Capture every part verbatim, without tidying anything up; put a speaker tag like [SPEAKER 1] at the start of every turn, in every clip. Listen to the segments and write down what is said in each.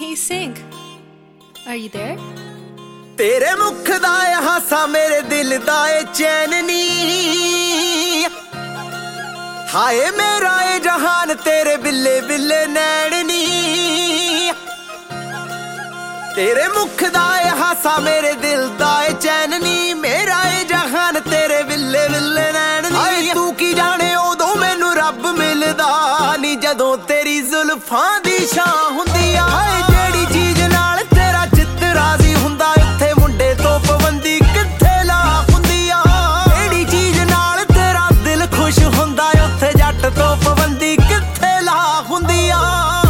[SPEAKER 1] he sing? Are you there?
[SPEAKER 2] तेरे मुख दा हासा मेरे दिल दा चैन नी, हाय मेरा ए जहान तेरे बिल्ले बिल्ले नैन नी। तेरे मुख दा हासा मेरे दिल दा चैन नी, मेरा ए जहान तेरे बिल्ले बिल्ले नैन नी। हाय तू की जाने उदों मैनू रब मिलदा नी, जदों तेरी जुल्फां दी छां हुंदी आ। जेड़ी चीज नाल तेरा चित राजी हुंदा, उत्थे मुंडे तो पाबंदी कित्थे ला हुंदी आ। जेड़ी चीज नाल तेरा दिल खुश हुंदा, उत्थे जट तो पाबंदी कित्थे ला हुंदी आ।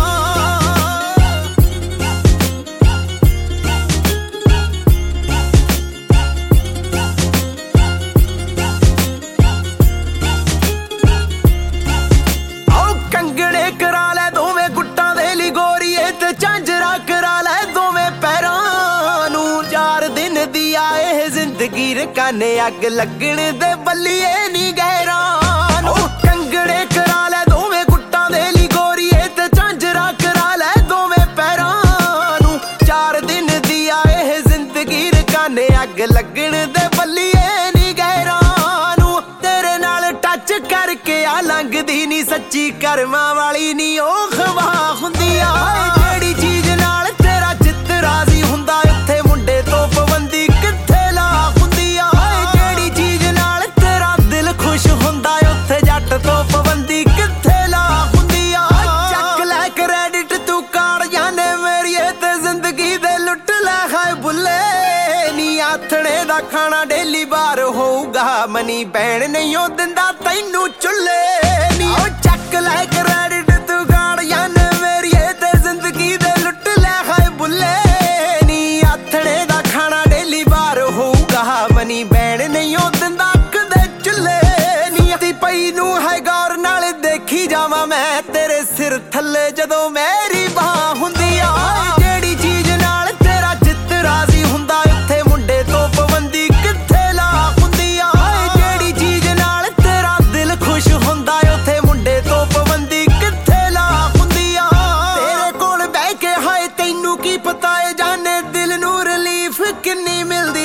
[SPEAKER 2] कंगड़े करा लै दोवें गुट्टां दे ली गोरीए, ते झांजरा करा लै दोवें पैरां नूं। चार दिन दी आए जिंदगी रकाने अग लगण दे बल्लिए नी गैरां नूं। कंगड़े करा लै दोवें गुट्टां दे ली गोरीए, ते झांजरा करा लै दोवें पैरां नूं। चार दिन दी आए जिंदगी रकाने अग लगण दे बल्लिए नी गैरां नूं। तेरे नाल टच करके आ लंघदी नी सच्ची करमां वाली नी ओ खवा हुंदी आ। जेड़ी चीज नाल तेरा चित राजी हुंदा, उत्थे मुंडे तो पाबंदी कित्थे ला हुंदी आ। जेड़ी चीज नाल तेरा दिल खुश हुंदा, उत्थे जट तो पाबंदी कित्थे ला हुंदी आ। चक लै क्रेडिट तू काड़ जाने मेरीए, ते जिंदगी दे लुट लै हाय बुल्ले नी। आथणे दा खाना डेली बार होऊगा, मनी बैण नहीं ओ दिंदा तैनू चुल्ले नी। ओ चक लै क्रेडिट तू गाड़ जाने मेरीए, ते जिंदगी दे लुट लै हाय बुल्ले नी। आथणे दा खाना डेली बार होऊगा, मनी बैण नहीं ओ दिंदा कदे चुल्ले नी। ती पई नू है गौर नाल देखी जावां मैं तेरे सिर थल्ले, जदों मेरी बाह हुंदी आ। जेड़ी चीज नाल तेरा चित राजी हुंदा, उत्थे मुंडे तो पाबंदी कित्थे ला हुंदी आ। जेड़ी चीज नाल तेरा दिल खुश हुंदा, उत्थे मुंडे तो पाबंदी कित्थे ला हुंदी आ। तेरे कोल बैठ के हाय तैनू की पता है जाने दिल नू रिलीफ किन्नी मिलदी।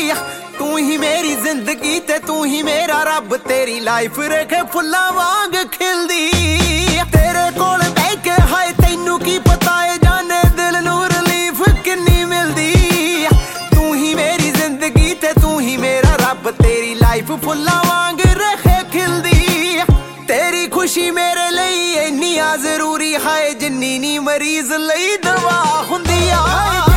[SPEAKER 2] तू ही मेरी जिंदगी ते तू ही मेरा रब, तेरी लाइफ रखे फुल्लां वांग खिलदी। तेरे कोल बैठ के हाय तैनू की पता है जाने दिल नू रिलीफ किन्नी मिलदी। तू ही मेरी जिंदगी ते तू ही मेरा रब, तेरी लाइफ फुल्लां वांग रखे खिलदी। तेरी खुशी मेरे लिए इन्नी आ जरूरी है, जिन्नी नी मरीज लई दवा हुंदी आ।